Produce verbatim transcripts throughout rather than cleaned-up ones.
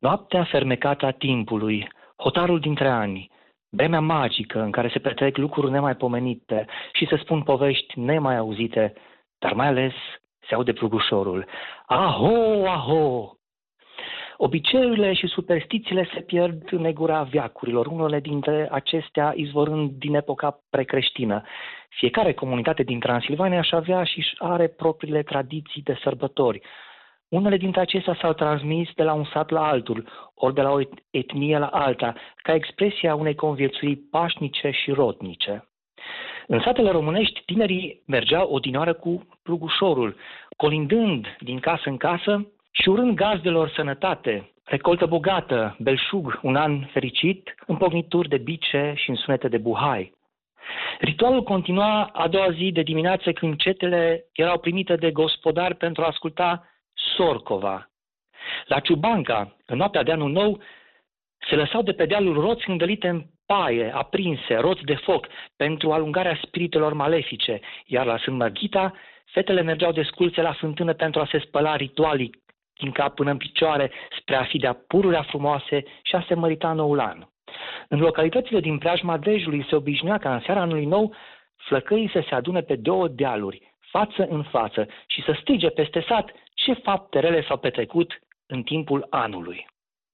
Noaptea fermecată a timpului, hotarul dintre ani, vremea magică în care se petrec lucruri nemaipomenite și se spun povești nemai auzite, dar mai ales se aude plugușorul. Aho, aho! Obiceiurile și superstițiile se pierd în negura veacurilor, unele dintre acestea izvorând din epoca precreștină. Fiecare comunitate din Transilvania își avea și își are propriile tradiții de sărbători. Unele dintre acestea s-au transmis de la un sat la altul, ori de la o etnie la alta, ca expresia unei conviețuiri pașnice și rotnice. În satele românești, tinerii mergeau odinioară cu plugușorul, colindând din casă în casă și urând gazdelor sănătate, recoltă bogată, belșug, un an fericit, împocnituri de bice și în sunete de buhai. Ritualul continua a doua zi de dimineață când cetele erau primite de gospodari pentru a asculta Sorcova. La Ciubanca, în noaptea de anul nou, se lăsau de pe dealul roți îndălite în paie, aprinse, roți de foc, pentru alungarea spiritelor malefice, iar la Sânt Mărghita, fetele mergeau desculțe la fântână pentru a se spăla ritualic din cap până în picioare, spre a fi de-a pururea frumoase și a se mărita noul an. În localitățile din preajma Dejului se obișnuia ca în seara anului nou flăcăii să se adune pe două dealuri, față în față, și să strige peste sat ce fapte rele s-au petrecut în timpul anului.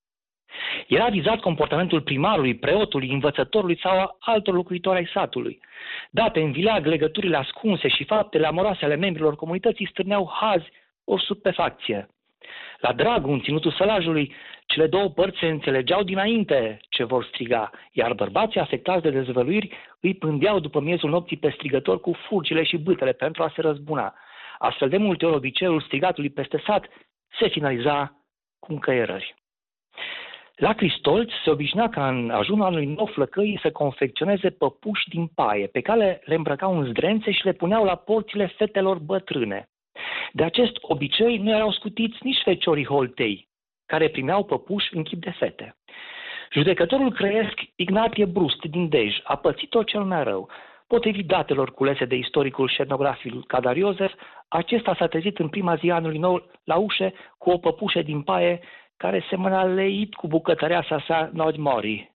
Era vizat comportamentul primarului, preotului, învățătorului sau altor locuitori ai satului. Date în vileag, legăturile ascunse și faptele amoroase ale membrilor comunității stârneau hazi ori stupefacție. La dragul în ținutul sălajului, cele două părți se înțelegeau dinainte ce vor striga, iar bărbații afectați de dezvăluiri îi pândeau după miezul nopții pe strigător cu furcile și bâtele pentru a se răzbuna. Astfel de multe ori obiceiul strigatului peste sat se finaliza cu încăierări. La Cristolți se obișnuia ca în ajunul anului nou flăcăii să confecționeze păpuși din paie, pe care le îmbrăcau în zdrențe și le puneau la porțile fetelor bătrâne. De acest obicei nu erau scutiți nici feciorii holtei, care primeau păpuși în chip de fete. Judecătorul crăiesc Ignatie Brust din Dej a pățit-o cel mai rău. Potrivit datelor culese de istoricul și etnograful Cadar Iosef, acesta s-a trezit în prima zi a anului nou la ușe cu o păpușă din paie care semăna leit cu bucătăreasa sa Nod Mori.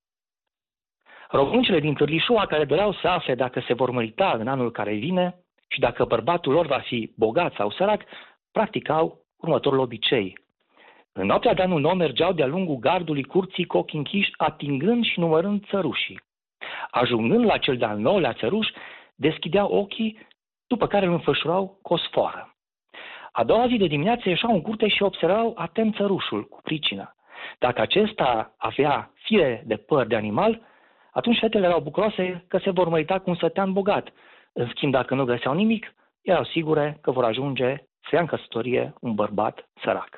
Româncele din Târlișoa, care doreau să afle dacă se vor mărita în anul care vine și dacă bărbatul lor va fi bogat sau sărac, practicau următorul obicei. În noaptea de anul nou mergeau de-a lungul gardului curții cu ochii închiși, atingând și numărând țărușii. Ajungând la cel de-al nouălea țăruș, deschideau ochii, după care îl înfășurau cu o sfoară. A doua zi de dimineață ieșeau în curte și observau atent țărușul cu pricina. Dacă acesta avea fire de păr de animal, atunci fetele erau bucuroase că se vor mărita cu un sătean bogat. În schimb, dacă nu găseau nimic, erau sigure că vor ajunge să ia în căsătorie un bărbat sărac.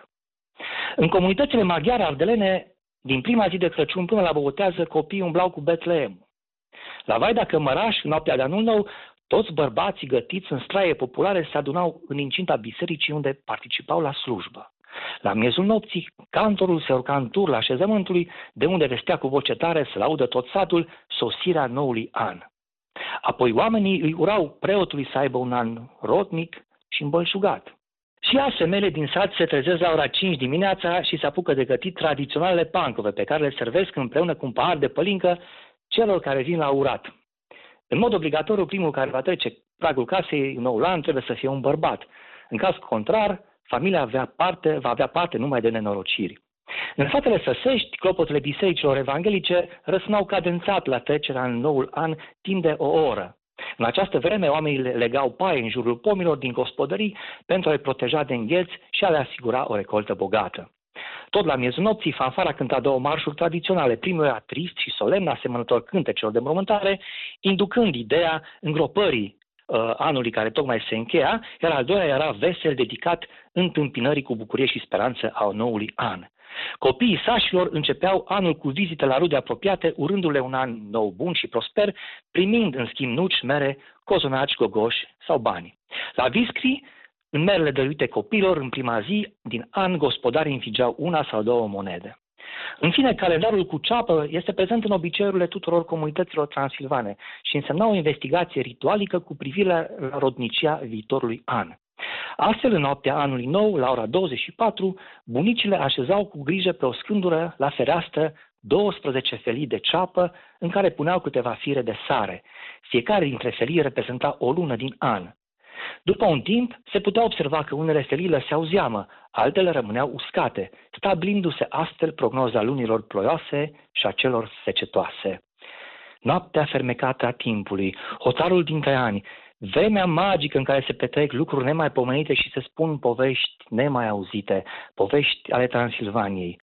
În comunitățile maghiare ardelene, din prima zi de Crăciun până la Bobotează, copiii umblau cu Betleem. La Vaida Cămăraș, noaptea de anul nou, toți bărbații gătiți în straie populare se adunau în incinta bisericii unde participau la slujbă. La miezul nopții, cantorul se urca în turla așezământului, de unde vestea cu voce tare să laudă tot satul sosirea noului an. Apoi oamenii îi urau preotului să aibă un an rotnic și îmbălșugat. Și ea, femeile din sat, se trezesc la ora cinci dimineața și se apucă de gătit tradiționalele pancove, pe care le servesc împreună cu un pahar de pălincă celor care vin la urat. În mod obligatoriu, primul care va trece pragul casei în noul an trebuie să fie un bărbat. În caz contrar, familia avea parte, va avea parte numai de nenorociri. În satele săsești, clopotele bisericilor evanghelice răsunau cadențat la trecerea în noul an timp de o oră. În această vreme, oamenii legau paie în jurul pomilor din gospodării pentru a-i proteja de îngheți și a le asigura o recoltă bogată. Tot la miezul nopții, fanfara cânta două marșuri tradiționale. Primul era trist și solemn, asemănător cântecelor de înmormântare, inducând ideea îngropării uh, anului care tocmai se încheia, iar al doilea era vesel, dedicat întâmpinării cu bucurie și speranță a noului an. Copiii sașilor începeau anul cu vizite la rude apropiate, urându-le un an nou bun și prosper, primind în schimb nuci, mere, cozonaci, gogoși sau bani. La viscri, în merele dăruite copilor, în prima zi din an, gospodarii înfigeau una sau două monede. În fine, calendarul cu ceapă este prezent în obiceiurile tuturor comunităților transilvane și însemna o investigație ritualică cu privire la rodnicia viitorului an. Astfel, în noaptea anului nou, la ora douăzeci și patru, bunicile așezau cu grijă pe o scândură la fereastră douăsprezece felii de ceapă în care puneau câteva fire de sare. Fiecare dintre felii reprezenta o lună din an. După un timp, se putea observa că unele felii lăseau zeamă, altele rămâneau uscate, stabilindu-se astfel prognoza lunilor ploioase și a celor secetoase. Noaptea fermecată a timpului, hotarul dintre ani, vremea magică în care se petrec lucruri nemaipomenite și se spun povești nemai auzite, povești ale Transilvaniei.